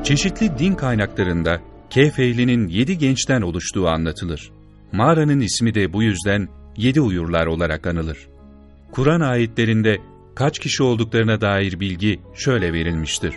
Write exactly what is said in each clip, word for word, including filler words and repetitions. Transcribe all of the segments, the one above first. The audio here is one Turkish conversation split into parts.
Çeşitli din kaynaklarında Kehf ehlinin yedi gençten oluştuğu anlatılır. Mağaranın ismi de bu yüzden yedi uyurlar olarak anılır. Kur'an ayetlerinde kaç kişi olduklarına dair bilgi şöyle verilmiştir.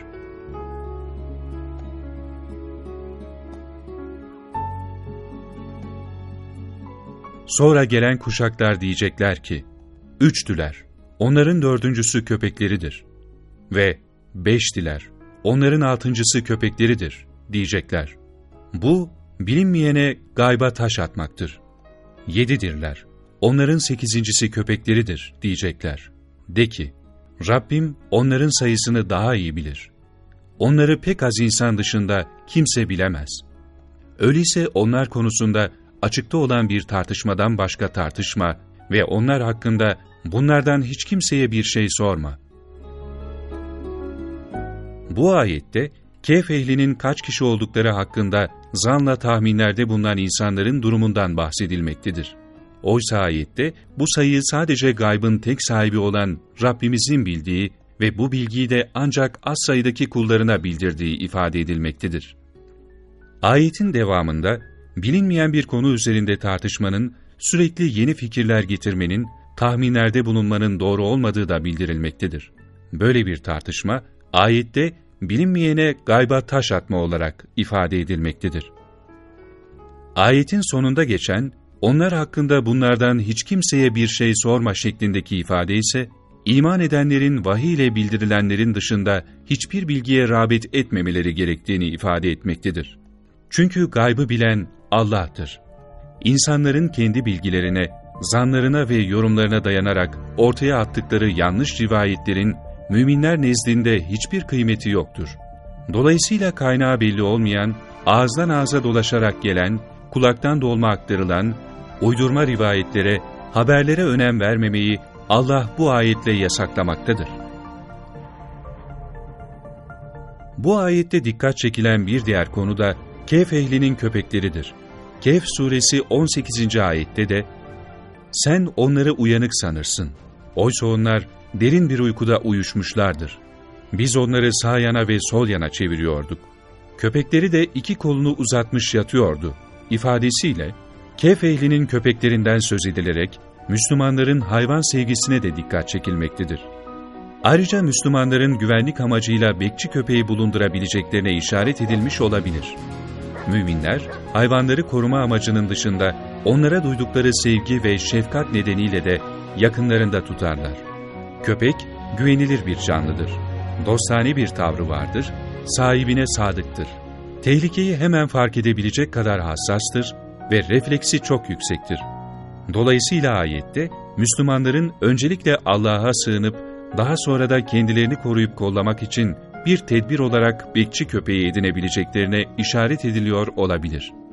Sonra gelen kuşaklar diyecekler ki, üçtüler, onların dördüncüsü köpekleridir. Ve beştiler, onların altıncısı köpekleridir diyecekler. Bu, bilinmeyene gayba taş atmaktır. Yedidirler, onların sekizincisi köpekleridir diyecekler. De ki, Rabbim onların sayısını daha iyi bilir. Onları pek az insan dışında kimse bilemez. Öyleyse onlar konusunda açıkta olan bir tartışmadan başka tartışma ve onlar hakkında bunlardan hiç kimseye bir şey sorma. Bu ayette Kehf ehlinin kaç kişi oldukları hakkında zanla tahminlerde bulunan insanların durumundan bahsedilmektedir. Oysa ayette bu sayı sadece gaybın tek sahibi olan Rabbimizin bildiği ve bu bilgiyi de ancak az sayıdaki kullarına bildirdiği ifade edilmektedir. Ayetin devamında bilinmeyen bir konu üzerinde tartışmanın, sürekli yeni fikirler getirmenin, tahminlerde bulunmanın doğru olmadığı da bildirilmektedir. Böyle bir tartışma, ayette bilinmeyene gayba taş atma olarak ifade edilmektedir. Ayetin sonunda geçen, onlar hakkında bunlardan hiç kimseye bir şey sorma şeklindeki ifade ise, iman edenlerin vahiy ile bildirilenlerin dışında hiçbir bilgiye rağbet etmemeleri gerektiğini ifade etmektedir. Çünkü gaybı bilen Allah'tır. İnsanların kendi bilgilerine, zanlarına ve yorumlarına dayanarak ortaya attıkları yanlış rivayetlerin müminler nezdinde hiçbir kıymeti yoktur. Dolayısıyla kaynağı belli olmayan, ağızdan ağza dolaşarak gelen, kulaktan dolma aktarılan, uydurma rivayetlere, haberlere önem vermemeyi Allah bu ayetle yasaklamaktadır. Bu ayette dikkat çekilen bir diğer konu da Kehf ehlinin köpekleridir. Kehf suresi on sekizinci ayette de, "Sen onları uyanık sanırsın. Oysa onlar derin bir uykuda uyuşmuşlardır. Biz onları sağ yana ve sol yana çeviriyorduk. Köpekleri de iki kolunu uzatmış yatıyordu." ifadesiyle Kehf ehlinin köpeklerinden söz edilerek Müslümanların hayvan sevgisine de dikkat çekilmektedir. Ayrıca Müslümanların güvenlik amacıyla bekçi köpeği bulundurabileceklerine işaret edilmiş olabilir. Müminler, hayvanları koruma amacının dışında onlara duydukları sevgi ve şefkat nedeniyle de yakınlarında tutarlar. Köpek, güvenilir bir canlıdır. Dostane bir tavrı vardır, sahibine sadıktır. Tehlikeyi hemen fark edebilecek kadar hassastır ve refleksi çok yüksektir. Dolayısıyla ayette, Müslümanların öncelikle Allah'a sığınıp, daha sonra da kendilerini koruyup kollamak için bir tedbir olarak bekçi köpeği edinebileceklerine işaret ediliyor olabilir.